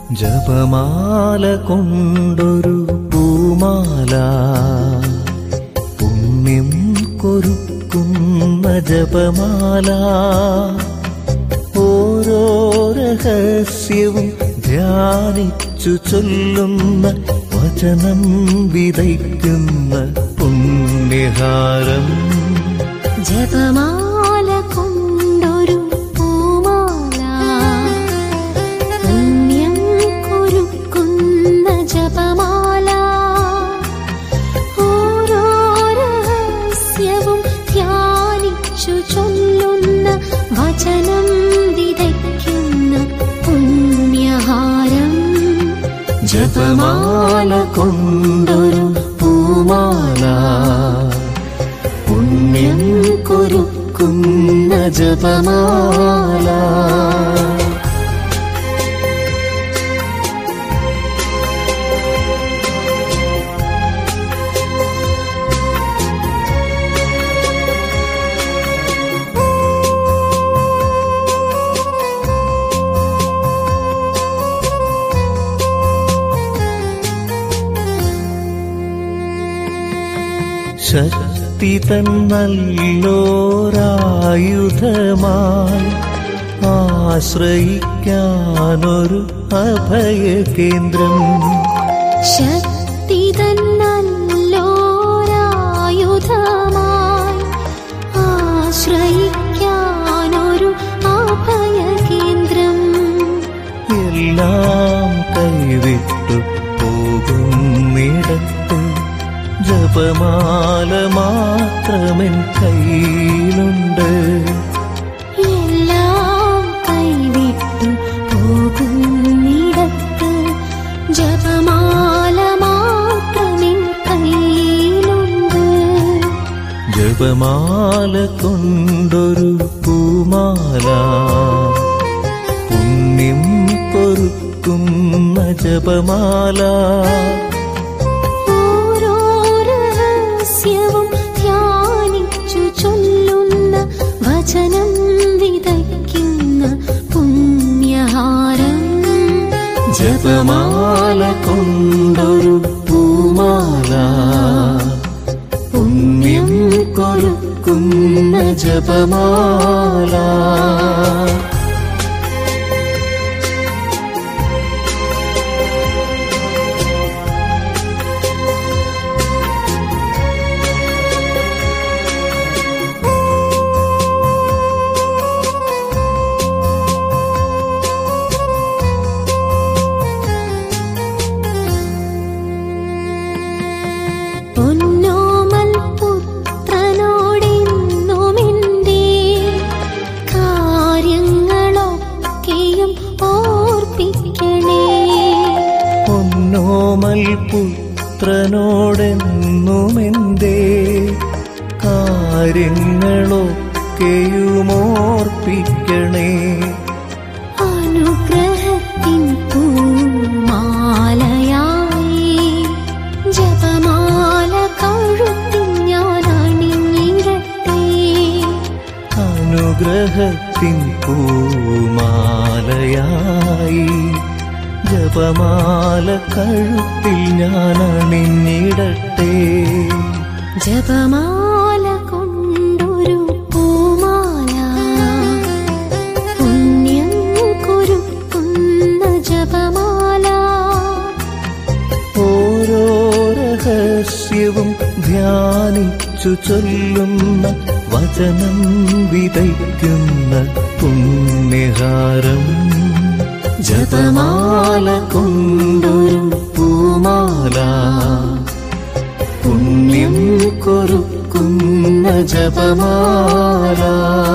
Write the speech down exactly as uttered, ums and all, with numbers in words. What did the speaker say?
ജപമാല കൊണ്ടൊരു പൂമാല, പുണ്യം കൊരുക്കുന്ന ജപമാല, ഓരോ രഹസ്യവും ധ്യാനിച്ചു ചൊല്ലുന്ന വചനം വിതയ്ക്കുന്ന പുണ്യഹാരം. ജപമാല കൊണ്ടൊരു പൂമാല, പുണ്യം കൊരുക്കുന്ന ജപമാല, ഓരോ രഹസ്യവും ധ്യാനിച്ചു ചൊല്ലുന്ന വചനം വിതയ്ക്കുന്ന പുണ്യഹാരം. ജപമാല കൊണ്ടൊരു പൂമാല, പുണ്യം കൊരുക്കുന്ന ജപമാല. ശക്തി തന്നല്ലോരായുധമായി ആശ്രയിക്കാനൊരു അഭയകേന്ദ്രം. ശക്തി തന്നല്ലോരായുധമായി ആശ്രയിക്കാനൊരു അഭയകേന്ദ്രം. എല്ലാം കൈവിട്ടു പോകുന്നിടത്ത് ജപമാല മാത്രമെൻ കയ്യിലുണ്ട്. എല്ലാം കൈവിട്ടു പോകുന്നിടത്ത് ജപമാല മാത്രമെൻ കയ്യിലുണ്ട്. ജപമാല കൊണ്ടൊരു പൂമാല, പുണ്യം കൊരുക്കുന്ന ജപമാല, ധ്യാനിച്ചു ചൊല്ലുന്ന വചനം വിതയ്ക്കുന്ന പുണ്യഹാരം. ജപമാല കൊണ്ടൊരു പൂമാല, പുണ്യം കൊരുക്കുന്ന ജപമാല. പൊന്നോമൽ പുത്രനോടെന്നുമെന്റെ കാര്യങ്ങളൊക്കെയും ഓർപ്പിക്കണേ. പൊന്നോമൽ പുത്രനോടെന്നുമെന്റെ കാര്യങ്ങളൊക്കെയും ഓർപ്പിക്കണേ. അനുഗ്രഹത്തിൻ പൂമാലയായി ജപമാല കഴുത്തിൽ ഞാൻ അണിഞ്ഞിടട്ടെ. അനുഗ്രഹത്തിൻ പൂമാലയായി ജപമാല കഴുത്തിൽ ഞാൻ അണിഞ്ഞിടട്ടെ. ജപമാല കൊണ്ടൊരു പൂമാല, പുണ്യം കൊരുക്കുന്ന ജപമാല, ഓരോ രഹസ്യവും ധ്യാനിച്ചു ചൊല്ലുന്ന വചനം വിതയ്ക്കുന്ന പുണ്യഹാരം. ജപമാല കൊണ്ടൊരു പൂമാല, പുണ്യം കൊരുക്കുന്ന ജപമാല.